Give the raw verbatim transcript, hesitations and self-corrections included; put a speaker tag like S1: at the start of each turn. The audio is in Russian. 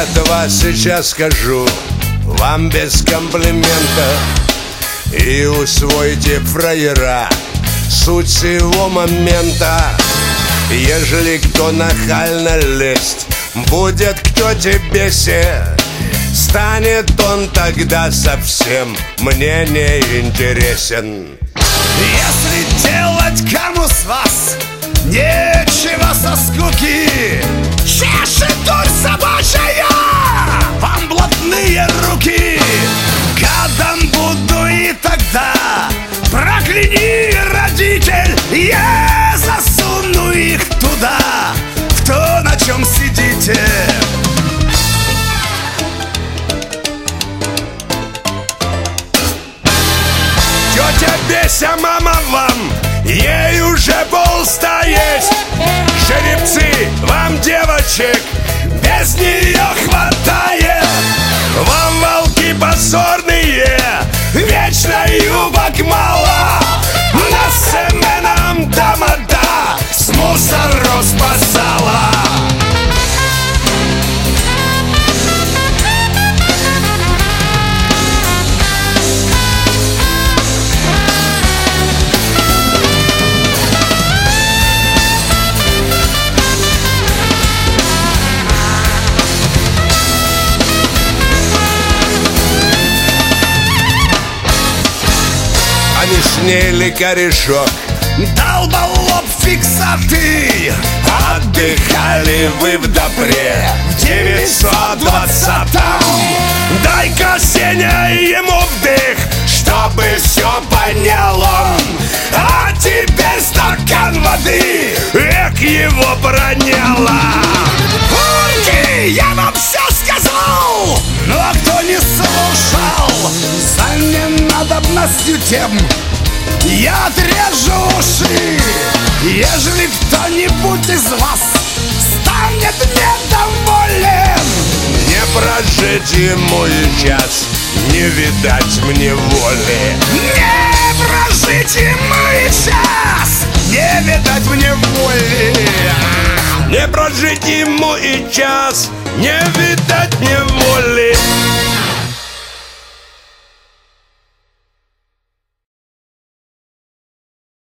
S1: два сейчас скажу вам без комплимента. И усвойте, фраера, суть всего момента. Ежели кто нахально лезть будет, кто тебе се, станет он тогда совсем мне не интересен.
S2: Если делать кому с вас нечего со скуки, чешет дурь собачья вам блатные руки. Гадом буду и тогда, прокляни, родитель, я засуну их туда, в то, на чем сидите.
S1: Тетя Беся, мама вам, ей уже полста есть. Жеребцы, вам девочек без нее хватает. Вам волки позорные, вечно юбок мало. Нас семенам тамада с мусору спасала. Они сняли корешок,
S2: долболоб фиксаты.
S1: отдыхали вы в Добре в девятьсот двадцатом. Дай-ка, Сеня, ему вдых, чтобы все понял он. А теперь стакан воды, эк, его проняло.
S2: Урки, я вам все сказал, но кто не слушал, за ненадобностью тем я отрежу уши. Ежели кто-нибудь из вас станет недоволен,
S1: не прожить ему и час, не видать мне воли.
S2: не прожить ему и час, не видать мне воли.
S1: Не прожить ему и час, не видать мне воли.